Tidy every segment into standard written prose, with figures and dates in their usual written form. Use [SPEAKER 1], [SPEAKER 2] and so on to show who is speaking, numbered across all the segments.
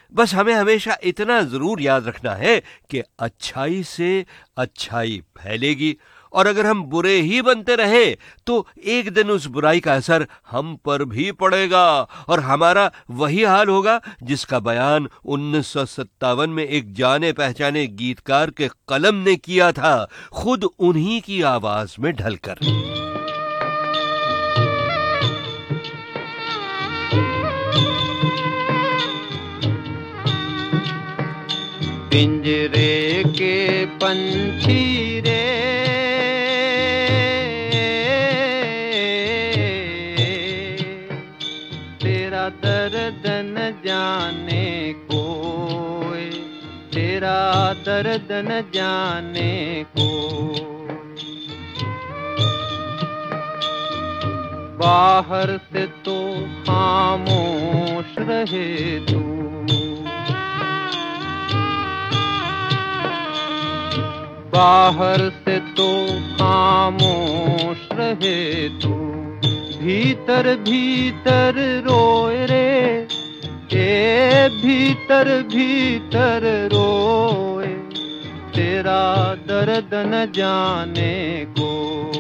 [SPEAKER 1] बस हमें हमेशा इतना जरूर याद रखना है कि अच्छाई से अच्छाई फैलेगी, और अगर हम बुरे ही बनते रहे तो एक दिन उस बुराई का असर हम पर भी पड़ेगा, और हमारा वही हाल होगा जिसका बयान 1957 में एक जाने पहचाने गीतकार के कलम ने किया था, खुद उन्हीं की आवाज में ढलकर।
[SPEAKER 2] पिंजरे के पंछी रे, तेरा दर्द न जाने कोई, तेरा दर्द न जाने कोई। बाहर से तो खामोश रहे तू, बाहर से तो खामोश रहे तू, भीतर भीतर रोए रे, ए भीतर भीतर रोए, तेरा दर्द न जाने को।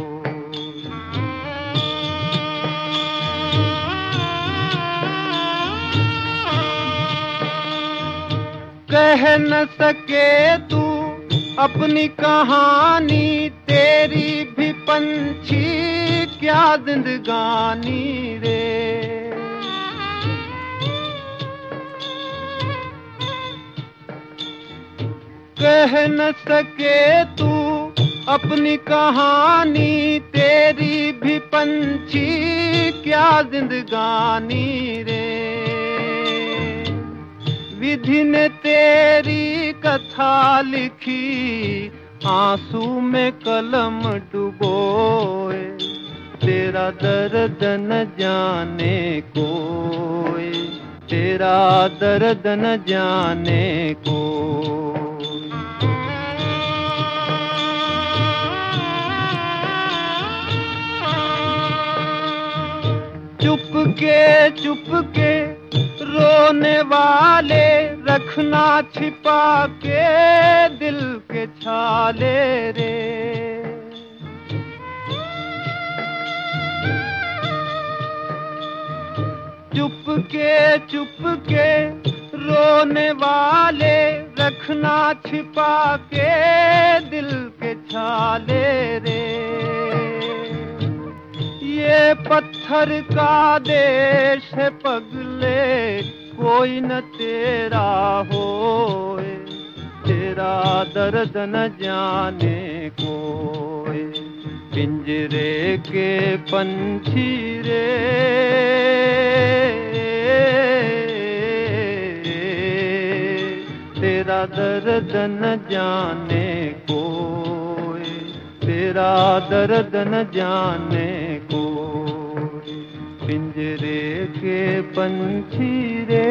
[SPEAKER 2] कह न सके तू अपनी कहानी, तेरी भी पंछी क्या जिंदगानी रे। कह न सके तू अपनी कहानी, तेरी भी पंछी क्या जिंदगानी रे। विधि ने तेरी कथा लिखी, आंसू में कलम डुबोए, तेरा दर्द न जाने कोई, तेरा दर्द न जाने कोई। चुपके रोने वाले, रखना छिपा के दिल के छाले रे। चुपके रोने वाले, रखना छिपा के दिल के छाले रे। ये पत्थर का देश है पगले, कोई न तेरा होए, तेरा दर्द न जाने कोई। पिंजरे के पंछी रे, तेरा दर्द न जाने कोई, तेरा दर्द न जाने कोई। पिंजरे के पंछी रे।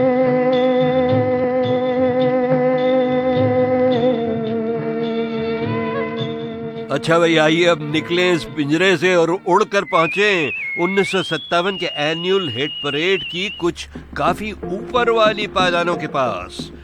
[SPEAKER 1] अच्छा भाई, आइए अब निकलें इस पिंजरे से और उड़कर पहुंचे 1957 के एनुअल हिट परेड की कुछ काफी ऊपर वाली पायदानों के पास।